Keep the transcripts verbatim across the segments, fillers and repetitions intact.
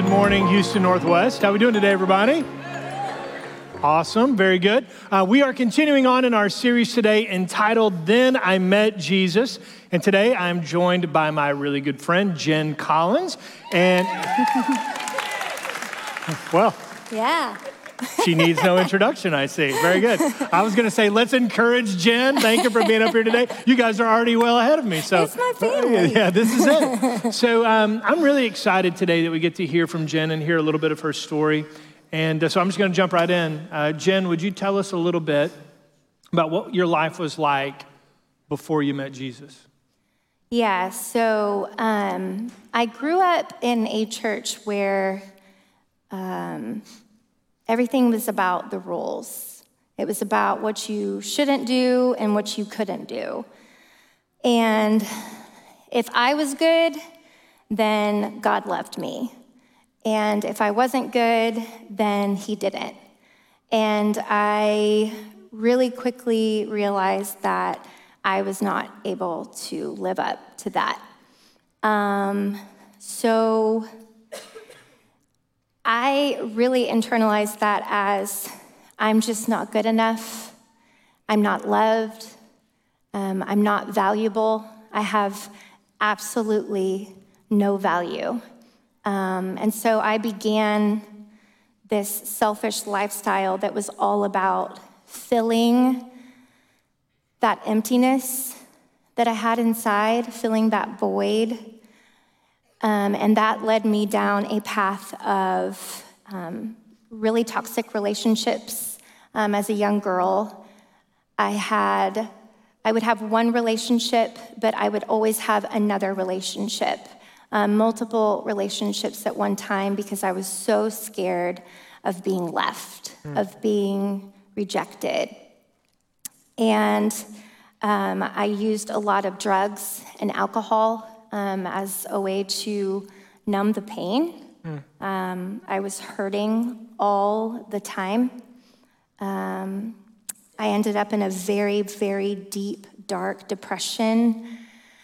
Good morning, Houston Northwest. How we doing today, everybody? Awesome, very good. Uh, we are continuing on in our series today entitled, Then I Met Jesus. And today I'm joined by my really good friend, Jen Collins. And, well. Yeah. She needs no introduction, I see. Very good. I was going to say, let's encourage Jen. Thank you for being up here today. You guys are already well ahead of me. So it's my family. Yeah, this is it. So um, I'm really excited today that we get to hear from Jen and hear a little bit of her story. And uh, so I'm just going to jump right in. Uh, Jen, would you tell us a little bit about what your life was like before you met Jesus? Yeah, so um, I grew up in a church where um, everything was about the rules. It was about what you shouldn't do and what you couldn't do. And if I was good, then God loved me. And if I wasn't good, then he didn't. And I really quickly realized that I was not able to live up to that. Um, so I really internalized that as I'm just not good enough. I'm not loved. Um, I'm not valuable. I have absolutely no value. Um, and so I began this selfish lifestyle that was all about filling that emptiness that I had inside, filling that void. Um, and that led me down a path of um, really toxic relationships. Um, as a young girl, I had, I would have one relationship, but I would always have another relationship. Um, multiple relationships at one time because I was so scared of being left, mm. of being rejected. And um, I used a lot of drugs and alcohol um, as a way to numb the pain. Mm. Um, I was hurting all the time. Um, I ended up in a very, very deep, dark depression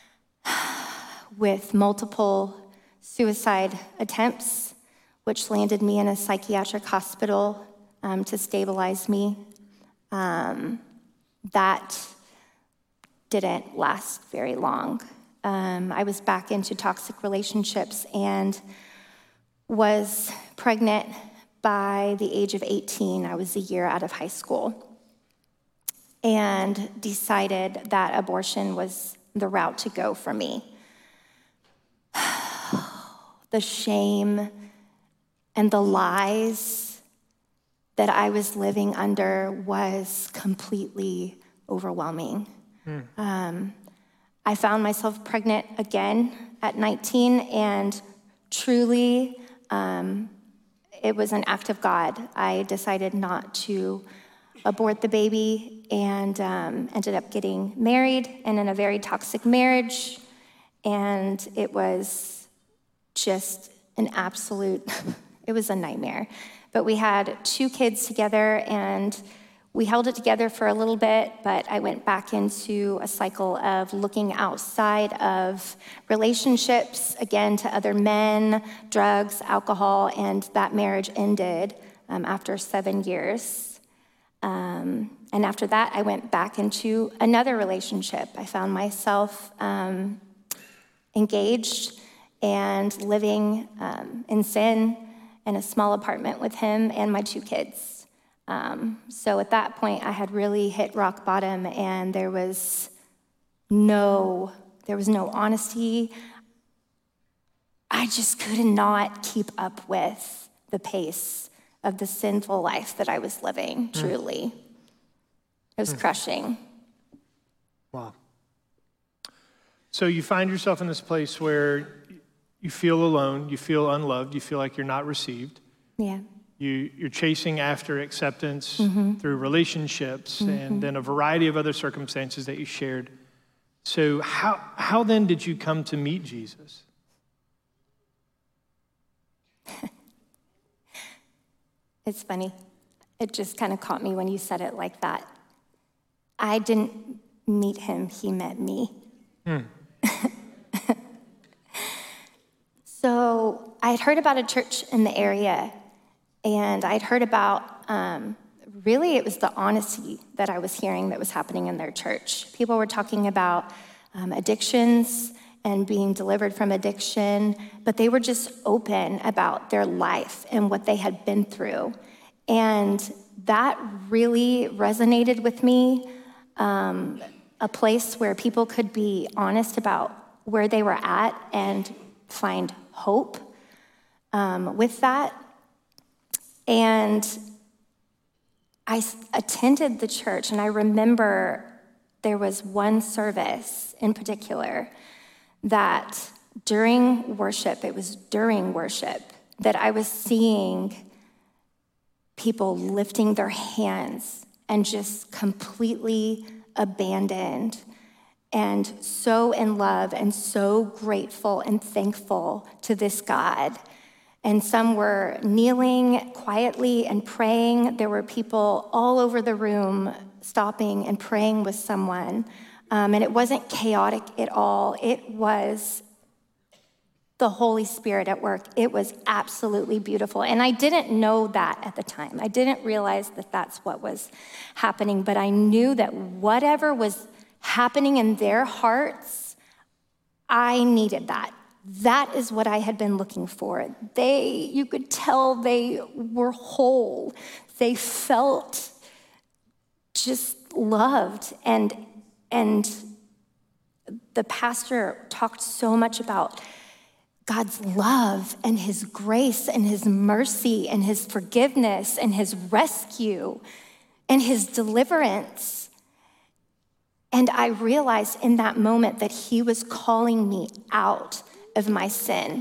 with multiple suicide attempts, which landed me in a psychiatric hospital um, to stabilize me. Um, that didn't last very long. Um, I was back into toxic relationships and was pregnant by the age of eighteen. I was a year out of high school and decided that abortion was the route to go for me. The shame and the lies that I was living under was completely overwhelming. Mm. Um, I found myself pregnant again at nineteen, and truly, um, it was an act of God. I decided not to abort the baby and um, ended up getting married and in a very toxic marriage, and it was just an absolute, it was a nightmare. But we had two kids together and we held it together for a little bit, but I went back into a cycle of looking outside of relationships, again, to other men, drugs, alcohol, and that marriage ended um, after seven years. Um, and after that, I went back into another relationship. I found myself um, engaged and living um, in sin in a small apartment with him and my two kids. Um, so at that point, I had really hit rock bottom, and there was no, there was no honesty. I just could not keep up with the pace of the sinful life that I was living, mm. truly. It was mm. crushing. Wow. So you find yourself in this place where you feel alone, you feel unloved, you feel like you're not received. Yeah. You, you're chasing after acceptance mm-hmm. through relationships mm-hmm. and then a variety of other circumstances that you shared. So how how then did you come to meet Jesus? It's funny. It just kind of caught me when you said it like that. I didn't meet him, he met me. Hmm. So I had heard about a church in the area, and I'd heard about, um, really it was the honesty that I was hearing that was happening in their church. People were talking about um, addictions and being delivered from addiction, but they were just open about their life and what they had been through. And that really resonated with me, um, a place where people could be honest about where they were at and find hope um, with that. And I attended the church, and I remember there was one service in particular that during worship, it was during worship, that I was seeing people lifting their hands and just completely abandoned and so in love and so grateful and thankful to this God. And some were kneeling quietly and praying. There were people all over the room stopping and praying with someone. Um, and it wasn't chaotic at all. It was the Holy Spirit at work. It was absolutely beautiful. And I didn't know that at the time. I didn't realize that that's what was happening, but I knew that whatever was happening in their hearts, I needed that. That is what I had been looking for. They, you could tell they were whole. They felt just loved. And, and the pastor talked so much about God's love and his grace and his mercy and his forgiveness and his rescue and his deliverance. And I realized in that moment that he was calling me out of my sin.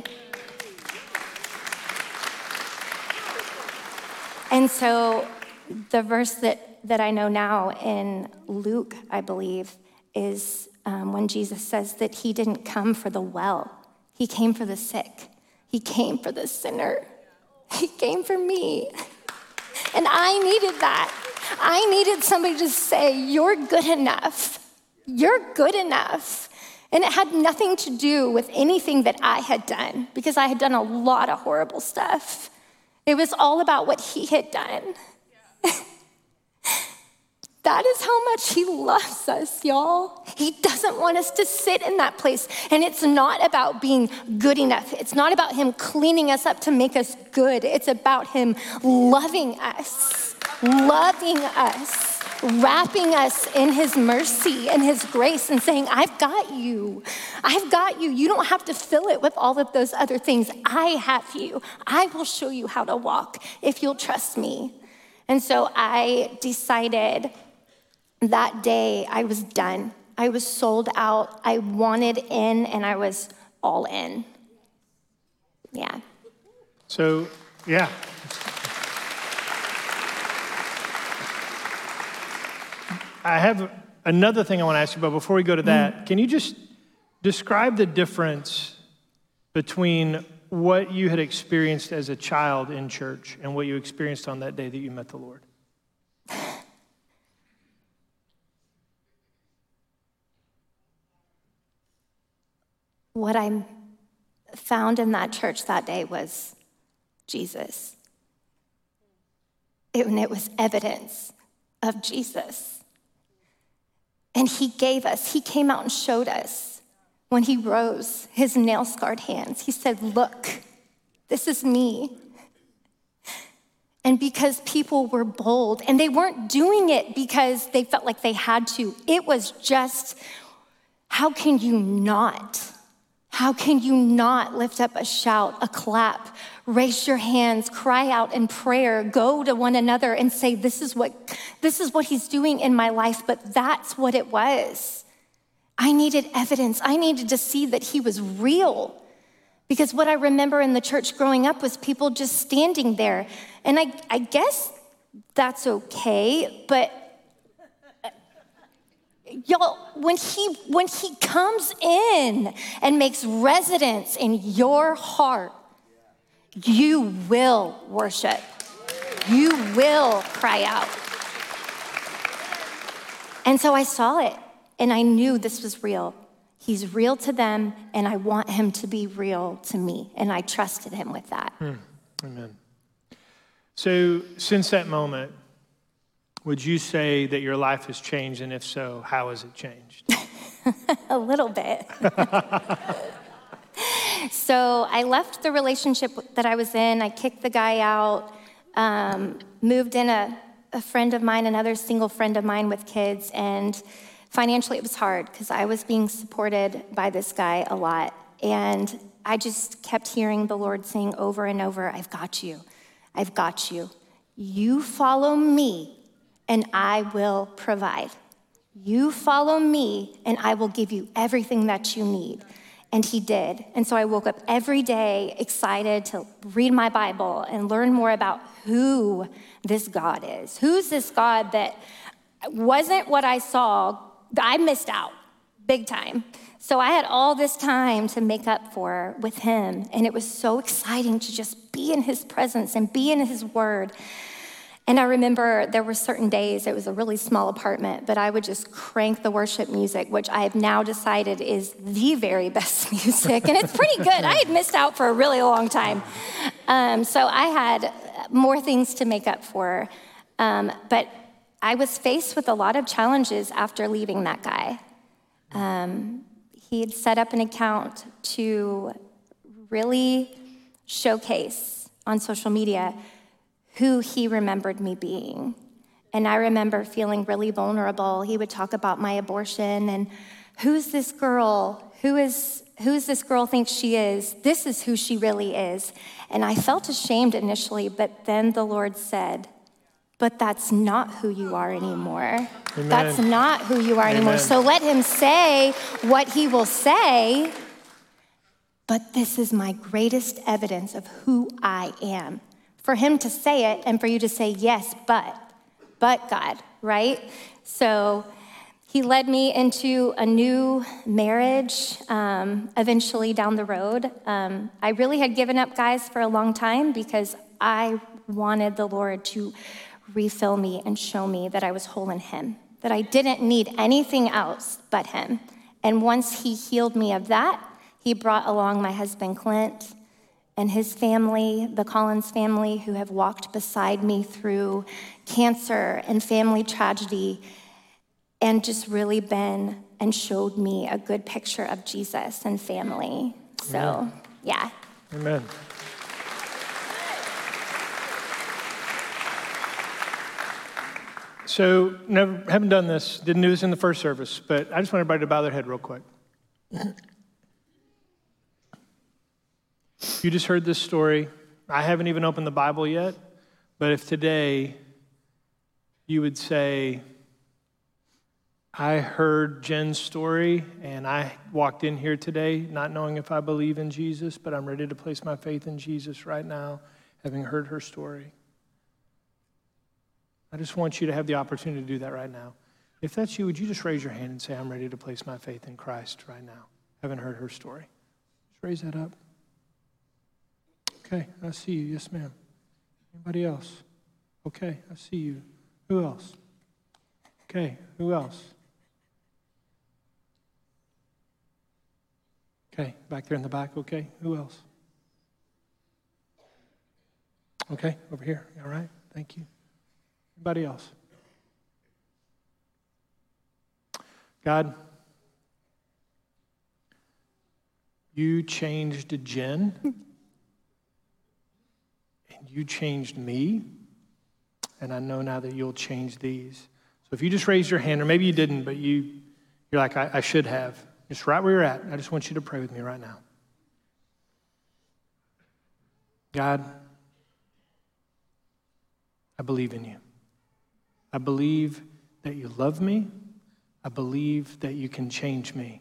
And so the verse that, that I know now in Luke, I believe, is um, when Jesus says that he didn't come for the well. He came for the sick. He came for the sinner. He came for me. And I needed that. I needed somebody to say, you're good enough. You're good enough. And it had nothing to do with anything that I had done, because I had done a lot of horrible stuff. It was all about what he had done. That is how much he loves us, y'all. He doesn't want us to sit in that place. And it's not about being good enough. It's not about him cleaning us up to make us good. It's about him loving us, loving us, wrapping us in his mercy and his grace and saying, I've got you. I've got you. You don't have to fill it with all of those other things. I have you. I will show you how to walk if you'll trust me. And so I decided that day I was done. I was sold out. I wanted in, and I was all in. Yeah. So, yeah. I have another thing I want to ask you about before we go to that. Mm. Can you just describe the difference between what you had experienced as a child in church and what you experienced on that day that you met the Lord? What I found in that church that day was Jesus. It, and it was evidence of Jesus. And he gave us, he came out and showed us when he rose his nail-scarred hands. He said, look, this is me. And because people were bold, and they weren't doing it because they felt like they had to, it was just, how can you not? How can you not lift up a shout, a clap, raise your hands, cry out in prayer, go to one another and say, this is what, this is what he's doing in my life, but that's what it was. I needed evidence. I needed to see that he was real. Because what I remember in the church growing up was people just standing there. And I, I guess that's okay, but y'all, when he, when he comes in and makes residence in your heart, you will worship. You will cry out. And so I saw it, and I knew this was real. He's real to them, and I want him to be real to me. And I trusted him with that. Hmm. Amen. So since that moment, would you say that your life has changed? And if so, how has it changed? A little bit. So I left the relationship that I was in. I kicked the guy out, um, moved in a, a friend of mine, another single friend of mine with kids, and financially, it was hard because I was being supported by this guy a lot. And I just kept hearing the Lord saying over and over, I've got you. I've got you. You follow me, and I will provide. You follow me, and I will give you everything that you need. And he did. And so I woke up every day excited to read my Bible and learn more about who this God is. Who's this God that wasn't what I saw. I missed out big time. So I had all this time to make up for with him. And it was so exciting to just be in his presence and be in his word. And I remember there were certain days, it was a really small apartment, but I would just crank the worship music, which I have now decided is the very best music. And it's pretty good. I had missed out for a really long time. Um, so I had more things to make up for. Um, but I was faced with a lot of challenges after leaving that guy. Um, he had set up an account to really showcase on social media who he remembered me being. And I remember feeling really vulnerable. He would talk about my abortion and who's this girl? Who is who's this girl thinks she is? This is who she really is. And I felt ashamed initially, but then the Lord said, but that's not who you are anymore. Amen. That's not who you are Amen. anymore. So let him say what he will say, but this is my greatest evidence of who I am. For him to say it and for you to say, yes, but, but God, right? So he led me into a new marriage um, eventually down the road. Um, I really had given up guys for a long time because I wanted the Lord to refill me and show me that I was whole in him, that I didn't need anything else but him. And once he healed me of that, he brought along my husband, Clint, and his family, the Collins family, who have walked beside me through cancer and family tragedy, and just really been and showed me a good picture of Jesus and family. So, Amen. yeah. Amen. So, never, haven't done this, didn't do this in the first service, but I just want everybody to bow their head real quick. You just heard this story. I haven't even opened the Bible yet, but if today you would say, I heard Jen's story and I walked in here today not knowing if I believe in Jesus, but I'm ready to place my faith in Jesus right now, having heard her story. I just want you to have the opportunity to do that right now. If that's you, would you just raise your hand and say, I'm ready to place my faith in Christ right now, having heard her story? Just raise that up. Okay, I see you. Yes, ma'am. Anybody else? Okay, I see you. Who else? Okay, who else? Okay, back there in the back. Okay, who else? Okay, over here. All right, thank you. Anybody else? God, you changed Jen. You changed me, and I know now that you'll change these. So if you just raised your hand, or maybe you didn't, but you, you're like, I, I should have. Just right where you're at. I just want you to pray with me right now. God, I believe in you. I believe that you love me. I believe that you can change me.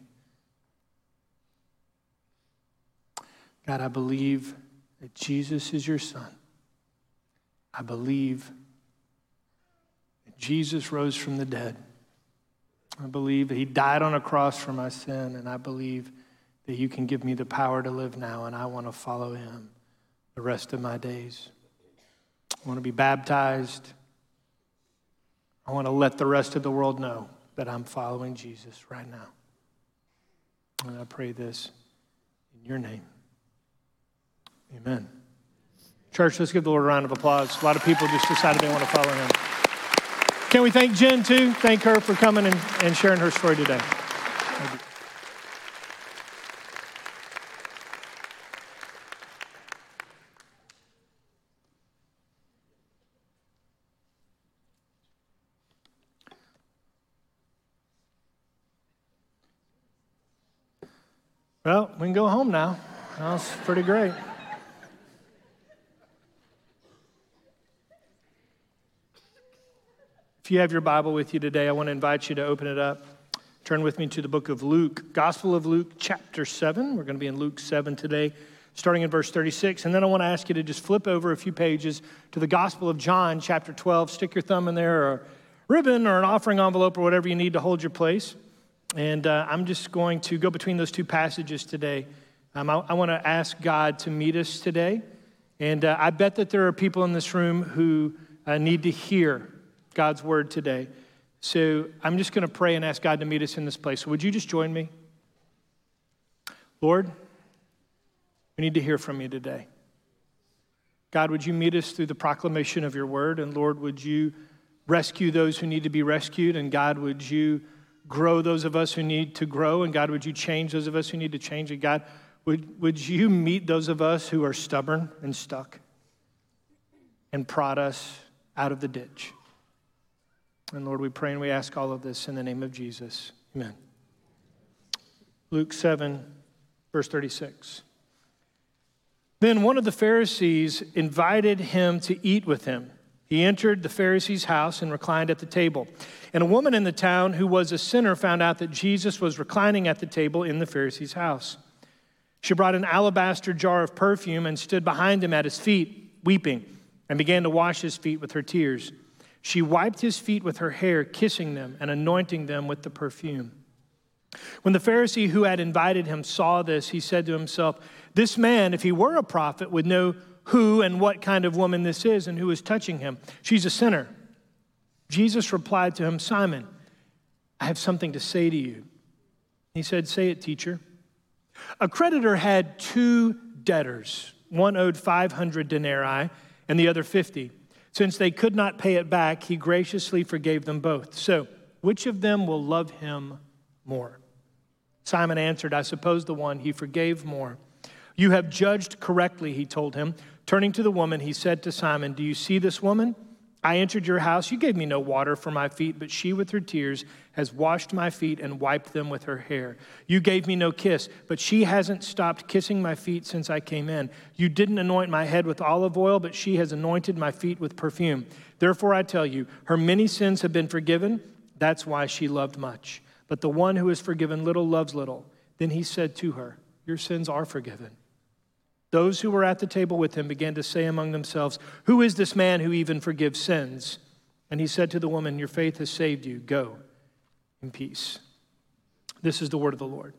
God, I believe that Jesus is your son. I believe that Jesus rose from the dead. I believe that he died on a cross for my sin, and I believe that you can give me the power to live now, and I want to follow him the rest of my days. I want to be baptized. I want to let the rest of the world know that I'm following Jesus right now. And I pray this in your name. Amen. Church, let's give the Lord a round of applause. A lot of people just decided they want to follow him. Can we thank Jen too? Thank her for coming and, and sharing her story today. Well, we can go home now. That was pretty great. If you have your Bible with you today, I want to invite you to open it up. Turn with me to the book of Luke, Gospel of Luke, chapter seven. We're going to be in Luke seven today, starting in verse thirty-six. And then I want to ask you to just flip over a few pages to the Gospel of John, chapter twelve. Stick your thumb in there, or a ribbon, or an offering envelope, or whatever you need to hold your place. And uh, I'm just going to go between those two passages today. Um, I, I want to ask God to meet us today. And uh, I bet that there are people in this room who uh, need to hear God's word today. So I'm just going to pray and ask God to meet us in this place. So would you just join me? Lord, we need to hear from you today. God, would you meet us through the proclamation of your word? And Lord, would you rescue those who need to be rescued? And God, would you grow those of us who need to grow? And God, would you change those of us who need to change? And God, would, would you meet those of us who are stubborn and stuck and prod us out of the ditch? And Lord, we pray and we ask all of this in the name of Jesus. Amen. Luke seven, verse thirty-six. Then one of the Pharisees invited him to eat with him. He entered the Pharisee's house and reclined at the table. And a woman in the town who was a sinner found out that Jesus was reclining at the table in the Pharisee's house. She brought an alabaster jar of perfume and stood behind him at his feet, weeping, and began to wash his feet with her tears. She wiped his feet with her hair, kissing them and anointing them with the perfume. When the Pharisee who had invited him saw this, he said to himself, "This man, if he were a prophet, would know who and what kind of woman this is and who is touching him. She's a sinner." Jesus replied to him, "Simon, I have something to say to you." He said, "Say it, teacher." A creditor had two debtors. One owed five hundred denarii and the other fifty. Since they could not pay it back, he graciously forgave them both. So, which of them will love him more? Simon answered, "I suppose the one he forgave more." "You have judged correctly," he told him. Turning to the woman, he said to Simon, "Do you see this woman? I entered your house. You gave me no water for my feet, but she with her tears has washed my feet and wiped them with her hair. You gave me no kiss, but she hasn't stopped kissing my feet since I came in. You didn't anoint my head with olive oil, but she has anointed my feet with perfume. Therefore I tell you, her many sins have been forgiven. That's why she loved much. But the one who is forgiven little loves little." Then he said to her, "Your sins are forgiven." Those who were at the table with him began to say among themselves, "Who is this man who even forgives sins?" And he said to the woman, "Your faith has saved you. Go in peace." This is the word of the Lord.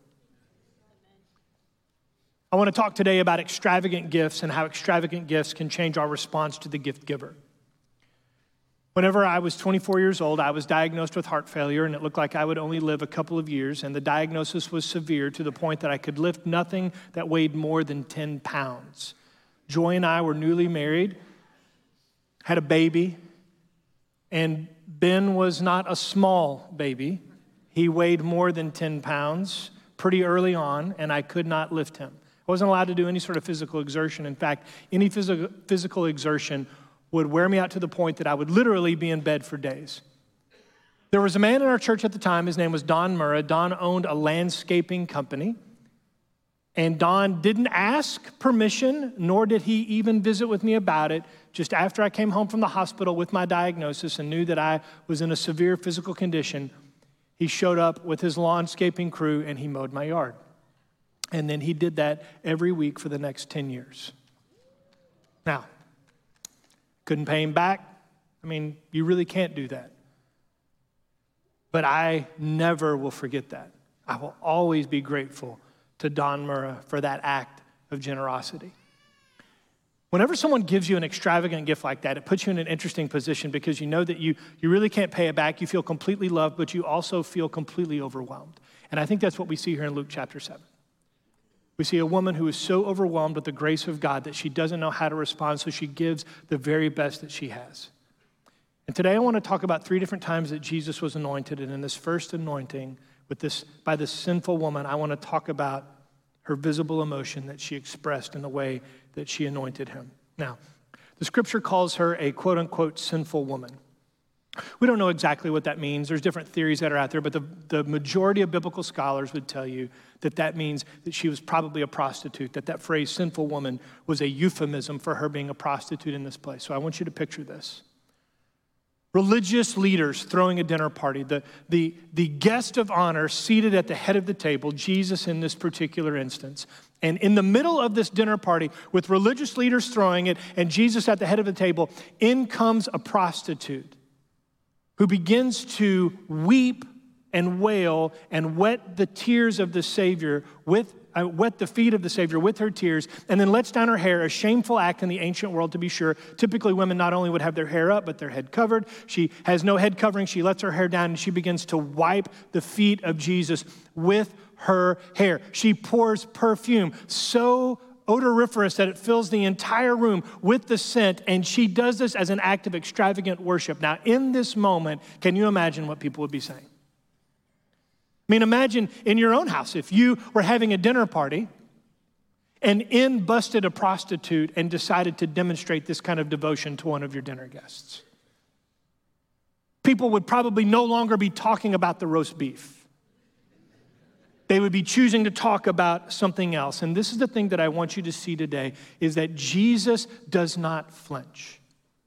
I want to talk today about extravagant gifts and how extravagant gifts can change our response to the gift giver. Whenever I was twenty-four years old, I was diagnosed with heart failure, and it looked like I would only live a couple of years, and the diagnosis was severe to the point that I could lift nothing that weighed more than ten pounds. Joy and I were newly married, had a baby, and Ben was not a small baby. He weighed more than ten pounds pretty early on, and I could not lift him. I wasn't allowed to do any sort of physical exertion. In fact, any physical physical exertion would wear me out to the point that I would literally be in bed for days. There was a man in our church at the time. His name was Don Murrah. Don owned a landscaping company. And Don didn't ask permission, nor did he even visit with me about it. Just after I came home from the hospital with my diagnosis and knew that I was in a severe physical condition, he showed up with his landscaping crew and he mowed my yard. And then he did that every week for the next ten years. Now, couldn't pay him back. I mean, you really can't do that. But I never will forget that. I will always be grateful to Don Murrah for that act of generosity. Whenever someone gives you an extravagant gift like that, it puts you in an interesting position because you know that you, you really can't pay it back. You feel completely loved, but you also feel completely overwhelmed. And I think that's what we see here in Luke chapter seven. We see a woman who is so overwhelmed with the grace of God that she doesn't know how to respond, so she gives the very best that she has. And today I want to talk about three different times that Jesus was anointed. And in this first anointing with this by this sinful woman, I want to talk about her visible emotion that she expressed in the way that she anointed him. Now, the scripture calls her a quote-unquote sinful woman. We don't know exactly what that means. There's different theories that are out there, but the, the majority of biblical scholars would tell you that that means that she was probably a prostitute, that that phrase sinful woman was a euphemism for her being a prostitute in this place. So I want you to picture this. Religious leaders throwing a dinner party, the, the, the guest of honor seated at the head of the table, Jesus in this particular instance. And in the middle of this dinner party, with religious leaders throwing it and Jesus at the head of the table, in comes a prostitute who begins to weep and wail and wet the tears of the Savior with uh, wet the feet of the Savior with her tears, and then lets down her hair, a shameful act in the ancient world to be sure. Typically women not only would have their hair up, but their head covered. She has no head covering. She lets her hair down and she begins to wipe the feet of Jesus with her hair. She pours perfume so odoriferous that it fills the entire room with the scent, and she does this as an act of extravagant worship. Now, in this moment, can you imagine what people would be saying? I mean, imagine in your own house, if you were having a dinner party and in busted a prostitute and decided to demonstrate this kind of devotion to one of your dinner guests. People would probably no longer be talking about the roast beef. They would be choosing to talk about something else. And this is the thing that I want you to see today, is that Jesus does not flinch.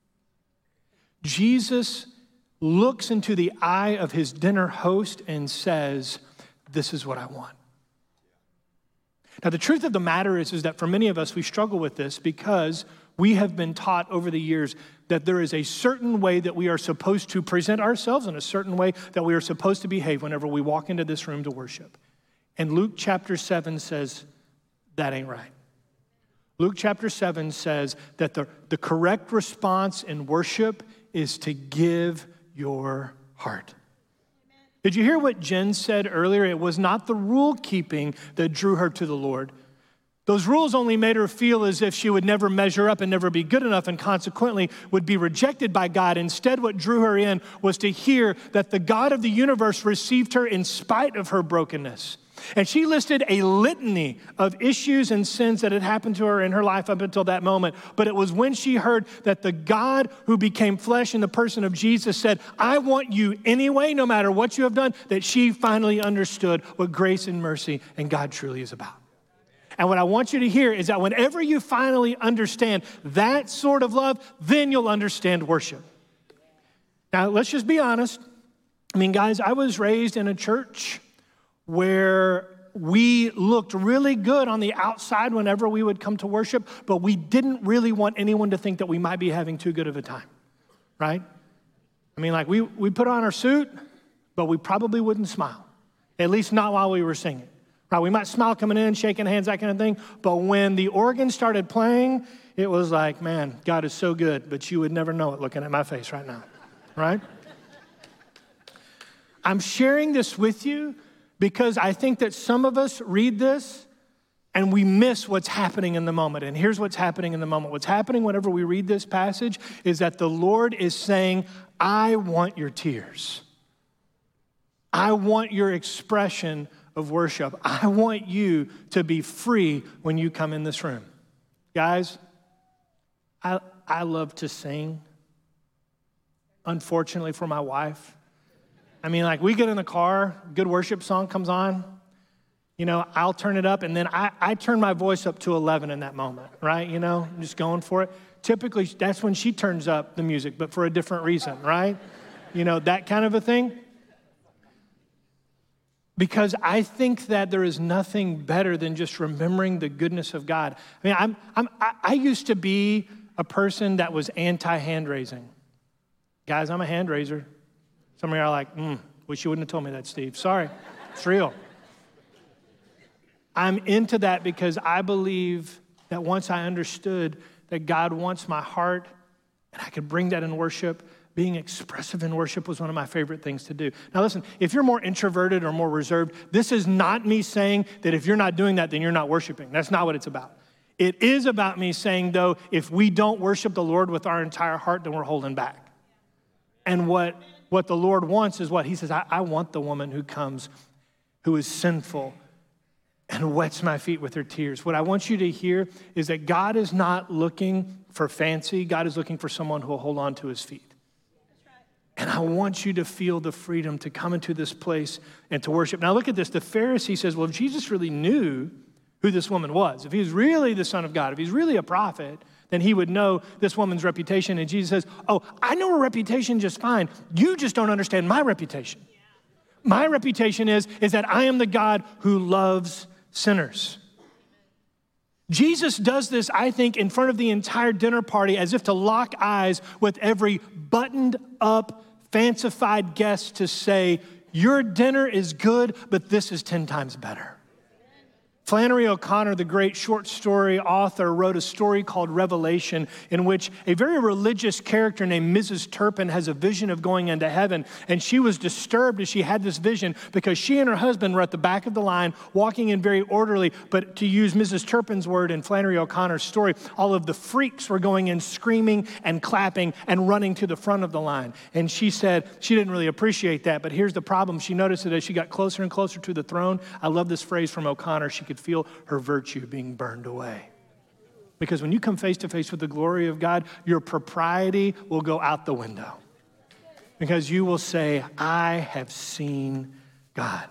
Jesus looks into the eye of his dinner host and says, this is what I want. Now, the truth of the matter is, is that for many of us, we struggle with this because we have been taught over the years that there is a certain way that we are supposed to present ourselves and a certain way that we are supposed to behave whenever we walk into this room to worship. And Luke chapter seven says, that ain't right. Luke chapter seven says that the, the correct response in worship is to give your heart. Did you hear what Jen said earlier? It was not the rule keeping that drew her to the Lord. Those rules only made her feel as if she would never measure up and never be good enough and consequently would be rejected by God. Instead, what drew her in was to hear that the God of the universe received her in spite of her brokenness. And she listed a litany of issues and sins that had happened to her in her life up until that moment. But it was when she heard that the God who became flesh in the person of Jesus said, I want you anyway, no matter what you have done, that she finally understood what grace and mercy and God truly is about. And what I want you to hear is that whenever you finally understand that sort of love, then you'll understand worship. Now, let's just be honest. I mean, guys, I was raised in a church where we looked really good on the outside whenever we would come to worship, but we didn't really want anyone to think that we might be having too good of a time, right? I mean, like we, we put on our suit, but we probably wouldn't smile, at least not while we were singing. Right? We might smile coming in, shaking hands, that kind of thing, but when the organ started playing, it was like, man, God is so good, but you would never know it looking at my face right now, right? I'm sharing this with you because I think that some of us read this and we miss what's happening in the moment. And here's what's happening in the moment. What's happening whenever we read this passage is that the Lord is saying, I want your tears. I want your expression of worship. I want you to be free when you come in this room. Guys, I, I love to sing. Unfortunately for my wife, I mean, like we get in the car, good worship song comes on, you know, I'll turn it up and then I, I turn my voice up to eleven in that moment, right? You know, I'm just going for it. Typically, that's when she turns up the music, but for a different reason, right? You know, that kind of a thing. Because I think that there is nothing better than just remembering the goodness of God. I mean, I'm, I'm, I, I used to be a person that was anti-hand raising. Guys, I'm a hand raiser. Some of you are like, mm, wish you wouldn't have told me that, Steve. Sorry, it's real. I'm into that because I believe that once I understood that God wants my heart, and I could bring that in worship. Being expressive in worship was one of my favorite things to do. Now listen, if you're more introverted or more reserved, this is not me saying that if you're not doing that, then you're not worshiping. That's not what it's about. It is about me saying, though, if we don't worship the Lord with our entire heart, then we're holding back. And what, what the Lord wants is what? He says, I, I want the woman who comes, who is sinful and wets my feet with her tears. What I want you to hear is that God is not looking for fancy. God is looking for someone who will hold on to his feet. And I want you to feel the freedom to come into this place and to worship. Now look at this. The Pharisee says, well, if Jesus really knew who this woman was, if he was really the Son of God, if he's really a prophet, then he would know this woman's reputation. And Jesus says, oh, I know her reputation just fine. You just don't understand my reputation. My reputation is, is that I am the God who loves sinners. Jesus does this, I think, in front of the entire dinner party as if to lock eyes with every buttoned up, fancified guest to say, your dinner is good, but this is ten times better. Flannery O'Connor, the great short story author, wrote a story called Revelation in which a very religious character named Missus Turpin has a vision of going into heaven. And she was disturbed as she had this vision because she and her husband were at the back of the line walking in very orderly. But to use Missus Turpin's word in Flannery O'Connor's story, all of the freaks were going in screaming and clapping and running to the front of the line. And she said she didn't really appreciate that. But here's the problem. She noticed that as she got closer and closer to the throne, I love this phrase from O'Connor, she could feel her virtue being burned away. Because when you come face to face with the glory of God, your propriety will go out the window. Because you will say, I have seen God.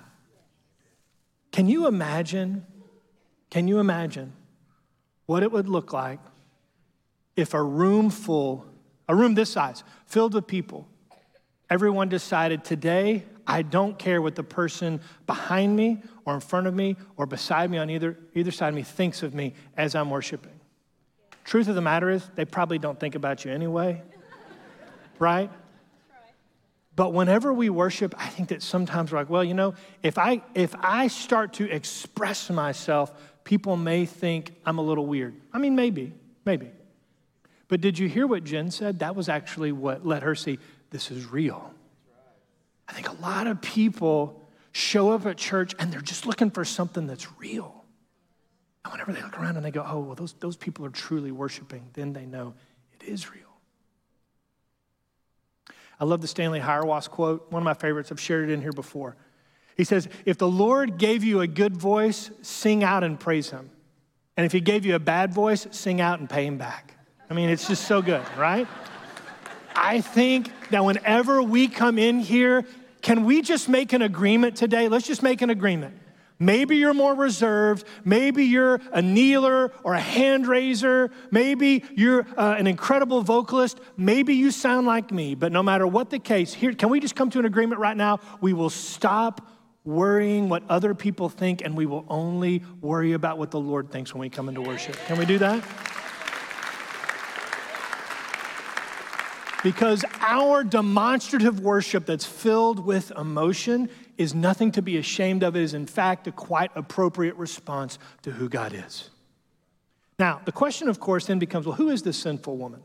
Can you imagine, can you imagine what it would look like if a room full, a room this size, filled with people, everyone decided today, I don't care what the person behind me or in front of me or beside me on either, either side of me thinks of me as I'm worshiping. Truth of the matter is, they probably don't think about you anyway, right? But whenever we worship, I think that sometimes we're like, well, you know, if I if I start to express myself, people may think I'm a little weird. I mean, maybe, maybe. But did you hear what Jen said? That was actually what let her see this is real. I think a lot of people show up at church and they're just looking for something that's real. And whenever they look around and they go, oh, well, those, those people are truly worshiping, then they know it is real. I love the Stanley Hauerwas quote, one of my favorites. I've shared it in here before. He says, if the Lord gave you a good voice, sing out and praise him. And if he gave you a bad voice, sing out and pay him back. I mean, it's just so good, right? I think that whenever we come in here, can we just make an agreement today? Let's just make an agreement. Maybe you're more reserved. Maybe you're a kneeler or a hand raiser. Maybe you're uh, an incredible vocalist. Maybe you sound like me. But no matter what the case, here, can we just come to an agreement right now? We will stop worrying what other people think, and we will only worry about what the Lord thinks when we come into worship. Can we do that? Because our demonstrative worship that's filled with emotion is nothing to be ashamed of. It is, in fact, a quite appropriate response to who God is. Now, the question, of course, then becomes, well, who is this sinful woman?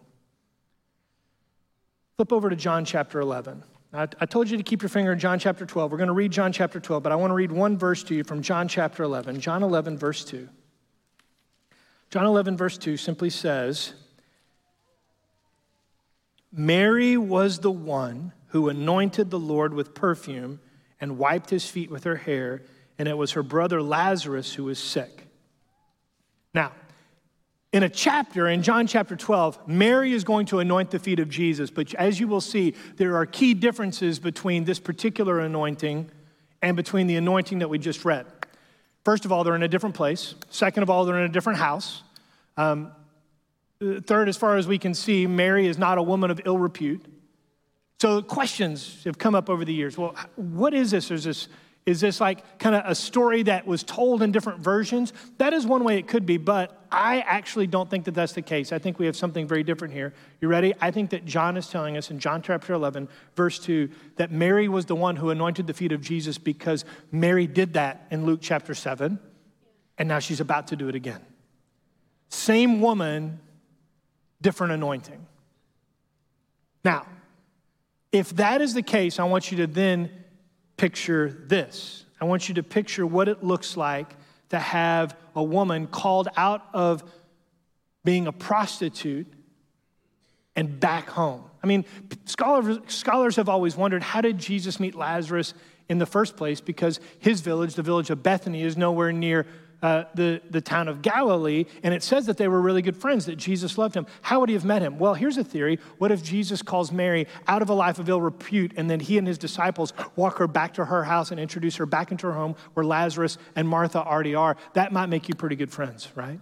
Flip over to John chapter eleven. I, I told you to keep your finger in John chapter twelve. We're going to read John chapter twelve, but I want to read one verse to you from John chapter eleven. John eleven, verse two. John eleven, verse two simply says, Mary was the one who anointed the Lord with perfume and wiped his feet with her hair, and it was her brother Lazarus who was sick. Now, in a chapter, in John chapter twelve, Mary is going to anoint the feet of Jesus, but as you will see, there are key differences between this particular anointing and between the anointing that we just read. First of all, they're in a different place. Second of all, they're in a different house. Um, Third, as far as we can see, Mary is not a woman of ill repute. So questions have come up over the years. Well, what is this? Is this, is this like kind of a story that was told in different versions? That is one way it could be, but I actually don't think that that's the case. I think we have something very different here. You ready? I think that John is telling us in John chapter eleven, verse two, that Mary was the one who anointed the feet of Jesus because Mary did that in Luke chapter seven, and now she's about to do it again. Same woman, different anointing. Now, if that is the case, I want you to then picture this. I want you to picture what it looks like to have a woman called out of being a prostitute and back home. I mean, scholars, scholars have always wondered, how did Jesus meet Lazarus in the first place? Because his village, the village of Bethany, is nowhere near uh, the, the town of Galilee, and it says that they were really good friends, that Jesus loved him. How would he have met him? Well, here's a theory. What if Jesus calls Mary out of a life of ill repute, and then he and his disciples walk her back to her house and introduce her back into her home where Lazarus and Martha already are? That might make you pretty good friends, right?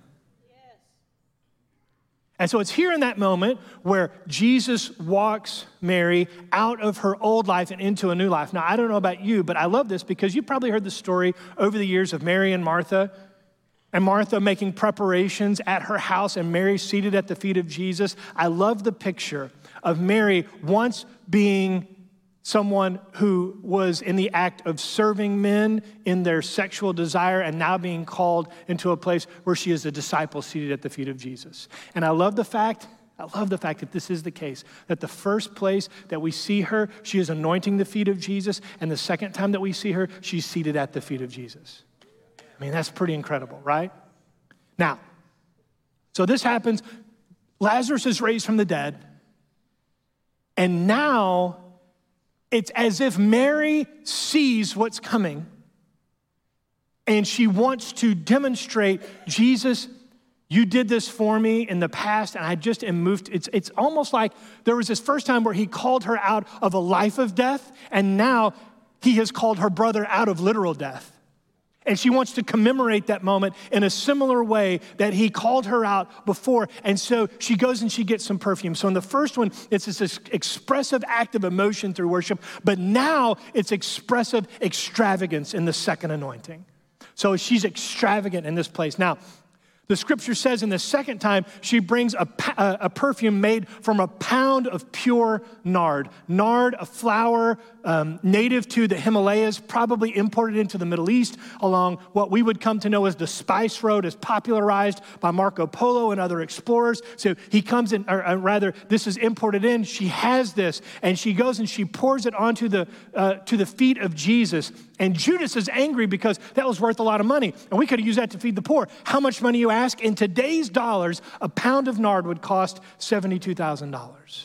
And so it's here in that moment where Jesus walks Mary out of her old life and into a new life. Now, I don't know about you, but I love this because you've probably heard the story over the years of Mary and Martha, and Martha making preparations at her house and Mary seated at the feet of Jesus. I love the picture of Mary once being someone who was in the act of serving men in their sexual desire and now being called into a place where she is a disciple seated at the feet of Jesus. And I love the fact, I love the fact that this is the case, that the first place that we see her, she is anointing the feet of Jesus, and the second time that we see her, she's seated at the feet of Jesus. I mean, that's pretty incredible, right? Now, so this happens. Lazarus is raised from the dead, and now it's as if Mary sees what's coming and she wants to demonstrate, Jesus, you did this for me in the past and I just am moved. It's, it's almost like there was this first time where he called her out of a life of death, and now he has called her brother out of literal death. And she wants to commemorate that moment in a similar way that he called her out before. And so she goes and she gets some perfume. So in the first one, it's this expressive act of emotion through worship. But now it's expressive extravagance in the second anointing. So she's extravagant in this place. Now, the scripture says in the second time, she brings a, a perfume made from a pound of pure nard. Nard, a flower um, native to the Himalayas, probably imported into the Middle East along what we would come to know as the spice road, as popularized by Marco Polo and other explorers. So he comes in, or, or rather, this is imported in. She has this, and she goes and she pours it onto the uh, to the feet of Jesus. And Judas is angry because that was worth a lot of money, and we could have used that to feed the poor. How much money, you ask? In today's dollars, a pound of nard would cost seventy-two thousand dollars.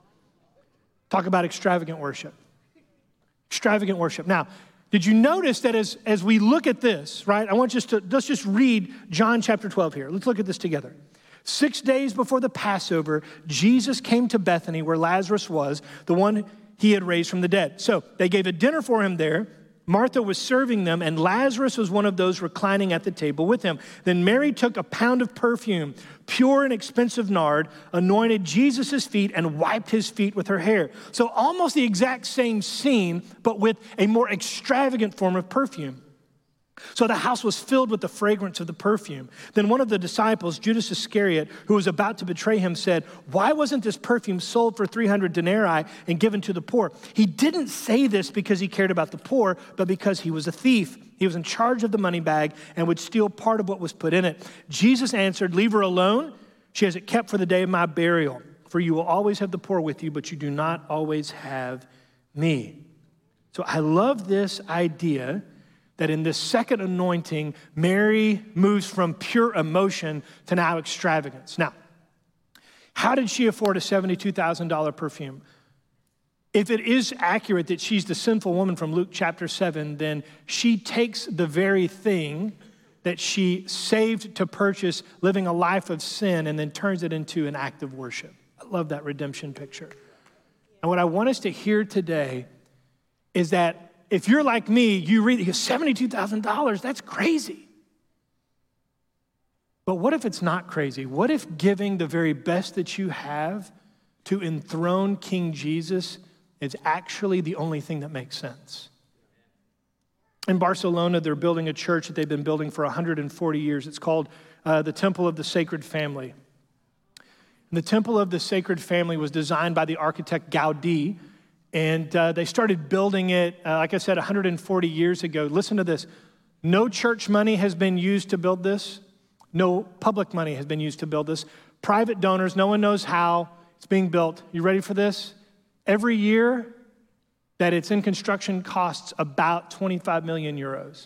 Talk about extravagant worship. Extravagant worship. Now, did you notice that as, as we look at this, right, I want us to, let's just read John chapter twelve here. Let's look at this together. Six days before the Passover, Jesus came to Bethany where Lazarus was, the one he had raised from the dead. So they gave a dinner for him there. Martha was serving them, and Lazarus was one of those reclining at the table with him. Then Mary took a pound of perfume, pure and expensive nard, anointed Jesus' feet, and wiped his feet with her hair. So almost the exact same scene, but with a more extravagant form of perfume. So the house was filled with the fragrance of the perfume. Then one of the disciples, Judas Iscariot, who was about to betray him, said, "Why wasn't this perfume sold for three hundred denarii and given to the poor?" He didn't say this because he cared about the poor, but because he was a thief. He was in charge of the money bag and would steal part of what was put in it. Jesus answered, "Leave her alone. She has it kept for the day of my burial. For you will always have the poor with you, but you do not always have me." So I love this idea that in this second anointing, Mary moves from pure emotion to now extravagance. Now, how did she afford a seventy-two thousand dollars perfume? If it is accurate that she's the sinful woman from Luke chapter seven, then she takes the very thing that she saved to purchase, living a life of sin, and then turns it into an act of worship. I love that redemption picture. And what I want us to hear today is that if you're like me, you read seventy-two thousand dollars, that's crazy. But what if it's not crazy? What if giving the very best that you have to enthrone King Jesus is actually the only thing that makes sense? In Barcelona, they're building a church that they've been building for one hundred forty years. It's called uh, the Temple of the Sacred Family. And the Temple of the Sacred Family was designed by the architect Gaudi. And uh, they started building it, uh, like I said, one hundred forty years ago. Listen to this. No church money has been used to build this. No public money has been used to build this. private donors. No one knows how it's being built. You ready for this? Every year that it's in construction costs about twenty-five million euros.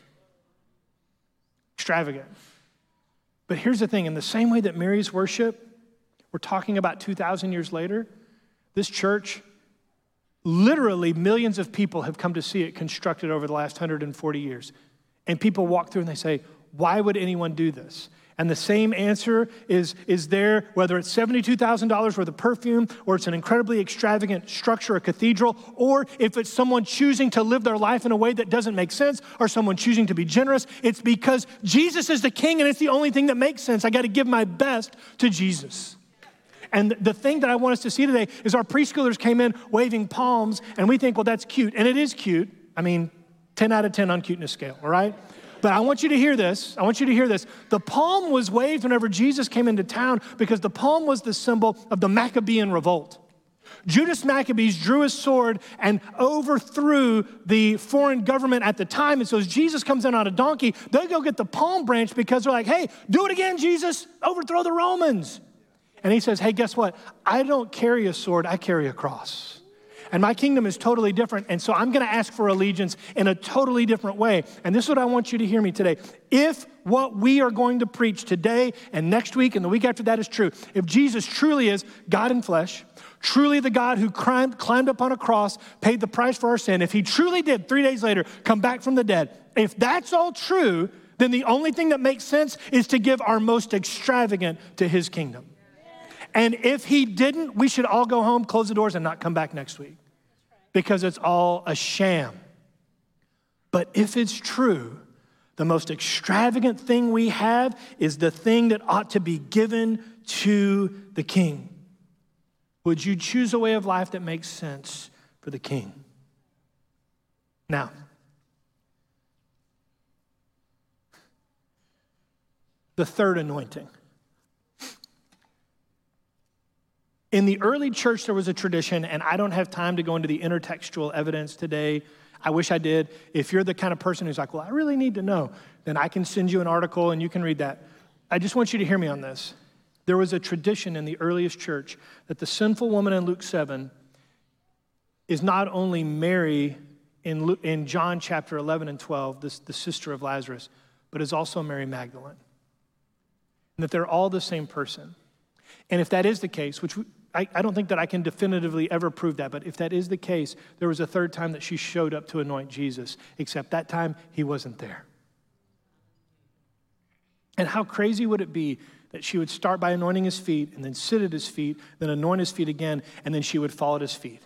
Extravagant. But here's the thing, in the same way that Mary's worship, we're talking about two thousand years later, this church, literally millions of people have come to see it constructed over the last one hundred forty years. And people walk through and they say, why would anyone do this? And the same answer is, is there, whether it's seventy-two thousand dollars worth of perfume, or it's an incredibly extravagant structure, a cathedral, or if it's someone choosing to live their life in a way that doesn't make sense, or someone choosing to be generous, it's because Jesus is the king and it's the only thing that makes sense. I got to give my best to Jesus. And the thing that I want us to see today is our preschoolers came in waving palms, and we think, well, that's cute. And it is cute. I mean, ten out of ten on cuteness scale, all right? But I want you to hear this. I want you to hear this. The palm was waved whenever Jesus came into town because the palm was the symbol of the Maccabean revolt. Judas Maccabees drew his sword and overthrew the foreign government at the time. And so as Jesus comes in on a donkey, they go get the palm branch because they're like, hey, do it again, Jesus. Overthrow the Romans. And he says, hey, guess what? I don't carry a sword. I carry a cross. And my kingdom is totally different. And so I'm going to ask for allegiance in a totally different way. And this is what I want you to hear me today. If what we are going to preach today and next week and the week after that is true, if Jesus truly is God in flesh, truly the God who climbed, climbed up on a cross, paid the price for our sin, if he truly did three days later come back from the dead, if that's all true, then the only thing that makes sense is to give our most extravagant to his kingdom. And if he didn't, we should all go home, close the doors, and not come back next week because it's all a sham. But if it's true, the most extravagant thing we have is the thing that ought to be given to the king. Would you choose a way of life that makes sense for the king? Now, the third anointing. In the early church, there was a tradition, and I don't have time to go into the intertextual evidence today. I wish I did. If you're the kind of person who's like, well, I really need to know, then I can send you an article and you can read that. I just want you to hear me on this. There was a tradition in the earliest church that the sinful woman in Luke seven is not only Mary in, Luke, in John chapter eleven and twelve, this, the sister of Lazarus, but is also Mary Magdalene. And that they're all the same person. And if that is the case, which we, I, I don't think that I can definitively ever prove that, but if that is the case, there was a third time that she showed up to anoint Jesus, except that time he wasn't there. And how crazy would it be that she would start by anointing his feet and then sit at his feet, then anoint his feet again, and then she would fall at his feet.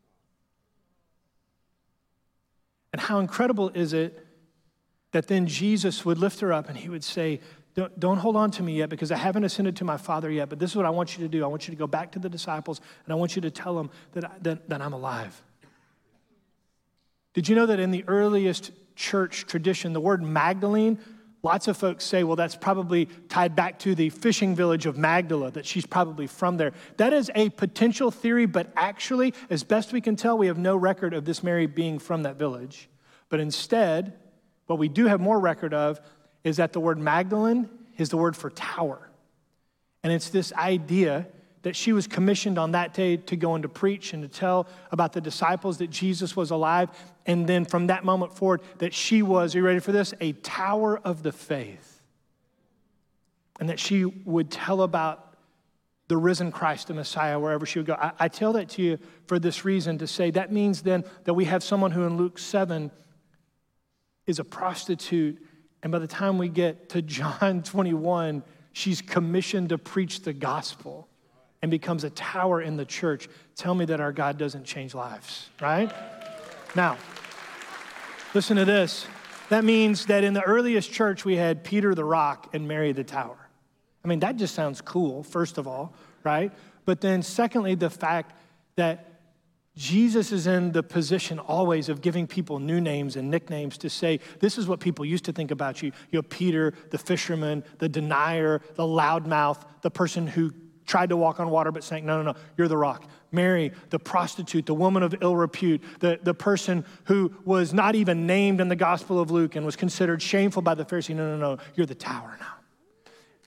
And how incredible is it that then Jesus would lift her up and he would say, Don't, don't hold on to me yet because I haven't ascended to my Father yet, but this is what I want you to do. I want you to go back to the disciples and I want you to tell them that, I, that, that I'm alive. Did you know that in the earliest church tradition, the word Magdalene, lots of folks say, well, that's probably tied back to the fishing village of Magdala, that she's probably from there. That is a potential theory, but actually, as best we can tell, we have no record of this Mary being from that village. But instead, what we do have more record of is that the word Magdalene is the word for tower. And it's this idea that she was commissioned on that day to go and to preach and to tell about the disciples that Jesus was alive. And then from that moment forward, that she was, are you ready for this? A tower of the faith. And that she would tell about the risen Christ, the Messiah, wherever she would go. I, I tell that to you for this reason, to say that means then that we have someone who in Luke seven is a prostitute. And by the time we get to John twenty-one, she's commissioned to preach the gospel and becomes a tower in the church. Tell me that our God doesn't change lives, right? Now, listen to this. That means that in the earliest church, we had Peter the rock and Mary the tower. I mean, that just sounds cool, first of all, right? But then secondly, the fact that Jesus is in the position always of giving people new names and nicknames to say, this is what people used to think about you. You're Peter, the fisherman, the denier, the loudmouth, the person who tried to walk on water but sank. No, no, no, you're the rock. Mary, the prostitute, the woman of ill repute, the, the person who was not even named in the Gospel of Luke and was considered shameful by the Pharisee. No, no, no, you're the tower now.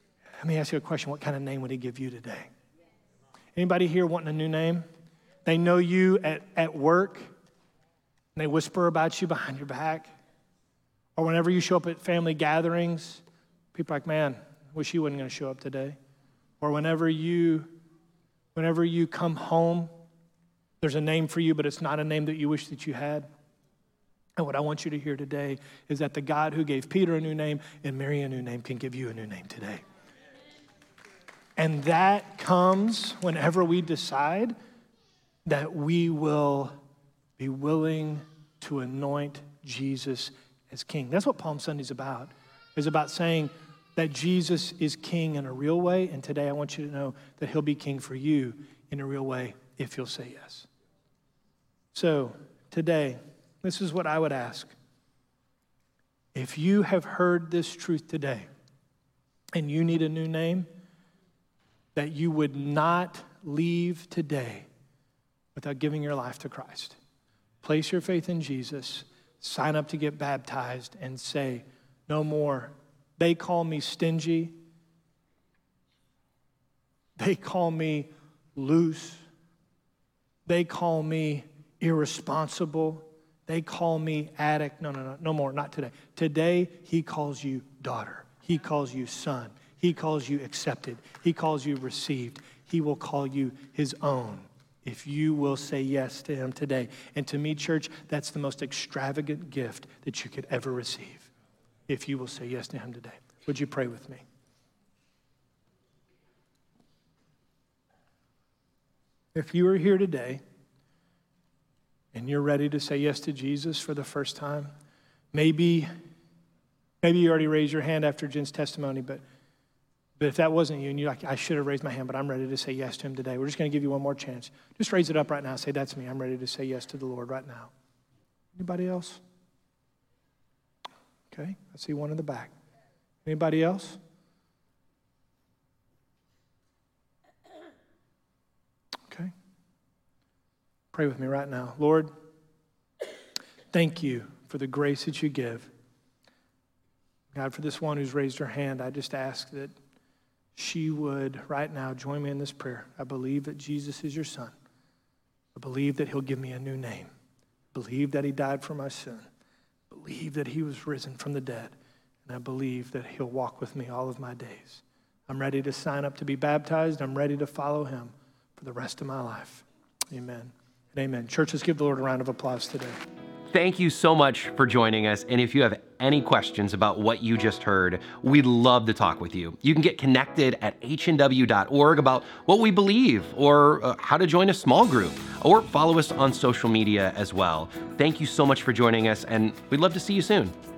Let me ask you a question. What kind of name would he give you today? Anybody here wanting a new name? They know you at, at work, and they whisper about you behind your back. Or whenever you show up at family gatherings, people are like, man, wish he wasn't going to show up today. Or whenever you, whenever you come home, there's a name for you, but it's not a name that you wish that you had. And what I want you to hear today is that the God who gave Peter a new name and Mary a new name can give you a new name today. And that comes whenever we decide that we will be willing to anoint Jesus as King. That's what Palm Sunday's about. It's about saying that Jesus is King in a real way, and today I want you to know that he'll be King for you in a real way if you'll say yes. So today, this is what I would ask. If you have heard this truth today and you need a new name, that you would not leave today without giving your life to Christ. Place your faith in Jesus, sign up to get baptized, and say, no more. They call me stingy. They call me loose. They call me irresponsible. They call me addict. No, no, no, no more, not today. Today, he calls you daughter. He calls you son. He calls you accepted. He calls you received. He will call you his own if you will say yes to him today. And to me, church, that's the most extravagant gift that you could ever receive if you will say yes to him today. Would you pray with me? If you are here today and you're ready to say yes to Jesus for the first time, maybe, maybe you already raised your hand after Jen's testimony, but But if that wasn't you and you're like, I should have raised my hand, but I'm ready to say yes to him today, we're just going to give you one more chance. Just raise it up right now. Say, that's me. I'm ready to say yes to the Lord right now. Anybody else? Okay, I see one in the back. Anybody else? Okay. Pray with me right now. Lord, thank you for the grace that you give. God, for this one who's raised her hand, I just ask that she would right now join me in this prayer. I believe that Jesus is your son. I believe that he'll give me a new name. I believe that he died for my sin. I believe that he was risen from the dead. And I believe that he'll walk with me all of my days. I'm ready to sign up to be baptized. I'm ready to follow him for the rest of my life. Amen and amen. Church, let's give the Lord a round of applause today. Thank you so much for joining us. And if you have any questions about what you just heard, we'd love to talk with you. You can get connected at h n w dot org about what we believe, or uh, how to join a small group, or follow us on social media as well. Thank you so much for joining us, and we'd love to see you soon.